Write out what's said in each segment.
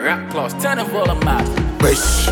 Rap class, turn the volume up. Wesh.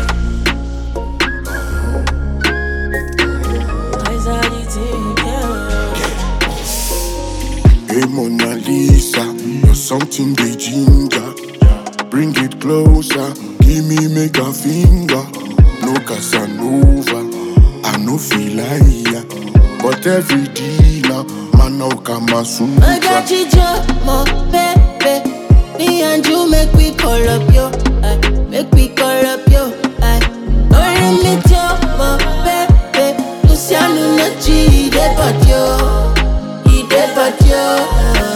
Hey Mona Lisa, you're something they ginger. Bring it closer, give me make a finger. No Casanova, I no feel like but every dealer, man now come a soon. I got you, my baby. Me and you make we call up yo, make we call up yo. Don't me tell my baby. Luciano Nachi, de patio, de patio.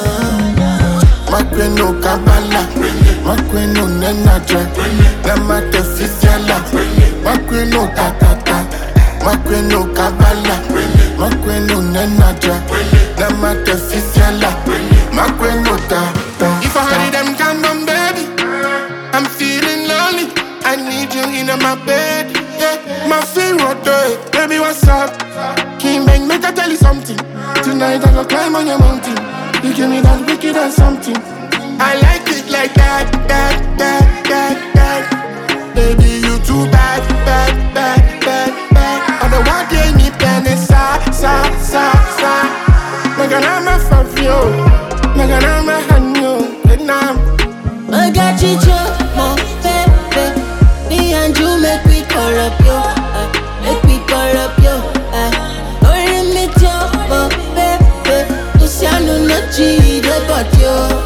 Makweno kabala, makweno nenaja, namate fisiala, makweno tatata, makweno kabala, makweno nenaja, namate fisiala, makweno tata. If I had them condom, baby, I'm feeling lonely. I need you in my bed, yeah, my favorite day. Baby, what's up? King Bang, make I tell you something. Tonight I go climb on your mountain. You give me that wicked or something. I like it like that, that, that, that, that. Baby, you too bad, bad, bad, bad, bad. I don't want to me penny, sa. Maganama Fabio, Maganama Hanyo, Vietnam. I got you, my baby. Me and you make we call up yo, make we call up yo. Don't me tell my baby. Luciano Nachi, de patio.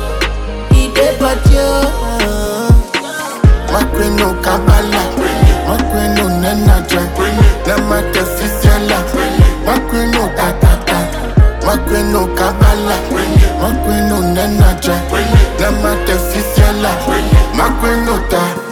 Makweno kabala, makweno nenaja, namate fisiala, makweno tatata, makweno kabala, makweno nenaja, namate fisiala, makweno ta.